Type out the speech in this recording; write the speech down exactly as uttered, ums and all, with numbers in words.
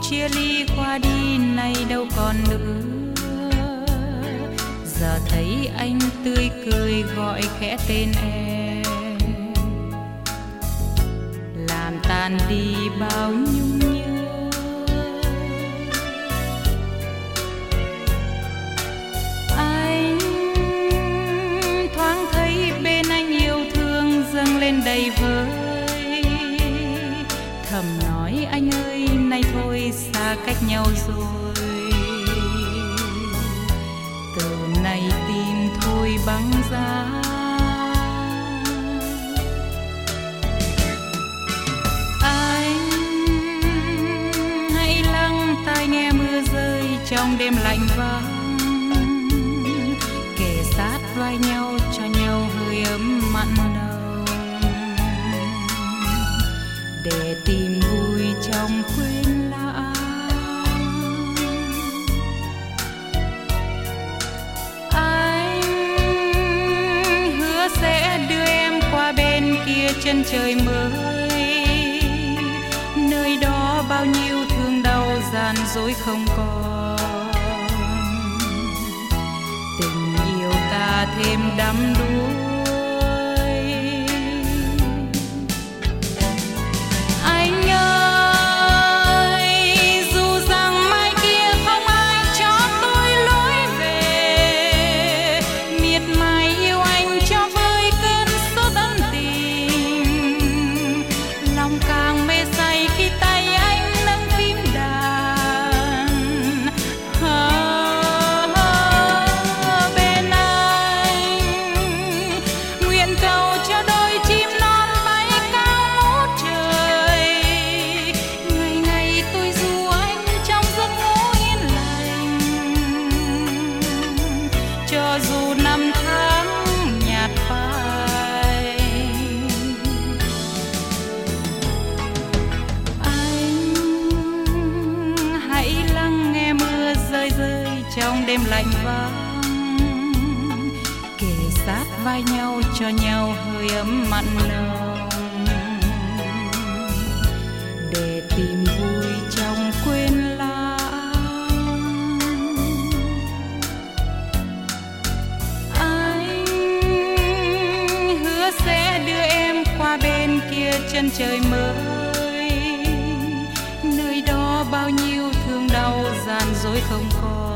chia ly qua đi nay đâu còn nữa. Giờ thấy anh tươi cười gọi khẽ tên em, làm tan đi bao nhung nhớ. Anh thoáng thấy bên anh yêu thương dâng lên đầy vơi, thầm nói anh ơi nay thôi xa cách nhau rồi. Từ nay tim thôi băng giá. Anh hãy lắng tai nghe mưa rơi trong đêm lạnh vắng, kề sát vai nhau cho nhau hơi ấm mặn nồng, để tìm vui trong quên lãng. Anh hứa sẽ đưa em qua bên kia chân trời mới, nơi đó bao nhiêu thương đau gian dối không còn. Tình yêu ta thêm đắm đuối. Anh ơi, dù rằng mai kia không ai cho tôi lối về, miệt mài yêu anh cho vơi cơn sốt ân tình. Lòng càng mê say khi tay anh nâng phím đàn. À, à, bên anh nguyện cầu cho đôi chim non bay cao ngút trời. Ngày ngày tôi ru anh trong giấc ngủ yên lành, cho dù năm tháng nhạt phai. Anh hãy lắng nghe mưa rơi rơi trong đêm lạnh vắng, kề sát vai nhau cho nhau hơi ấm mặn nồng, để tìm vui trong quên lãng. Anh hứa sẽ đưa em qua bên kia chân trời mới, nơi đó bao nhiêu thương đau gian dối không còn.